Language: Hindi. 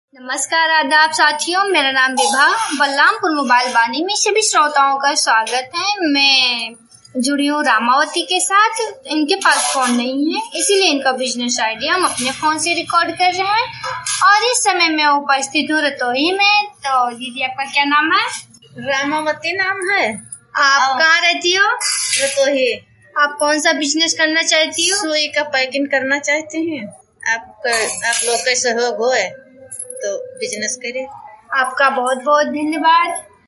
नमस्कार आदाब साथियों, मेरा नाम विभा बलरामपुर मोबाइल बानी में सभी श्रोताओं का स्वागत है। मैं जुड़ी हूँ रामावती के साथ। इनके पास फोन नहीं है, इसीलिए इनका बिजनेस आइडिया हम अपने फोन से रिकॉर्ड कर रहे हैं। और इस समय मैं उपस्थित हूँ रतोही में। तो दीदी, आपका क्या नाम है? रामावती नाम है। आप कहाँ रहती हो? रतोही। आप कौन सा बिजनेस करना चाहती हो? सुई का पैकिंग करना चाहते हैं। आप लोग का सहयोग हो तो बिजनेस करिए। आपका बहुत बहुत धन्यवाद।